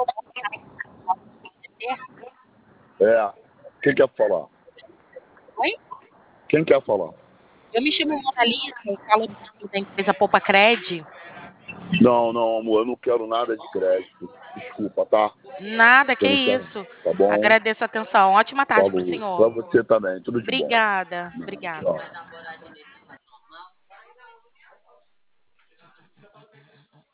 Quem quer falar? Oi? Quem quer falar? Eu me chamo Mona Lisa, eu falo da empresa Poupa-Cred. Não, amor, eu não quero nada de crédito. Desculpa, tá? Nada, que Eu não quero. isso. Tá bom? Agradeço a atenção. Ótima tarde para o Falou. Pra senhor. você também. Tudo de bom. Obrigada. Tchau.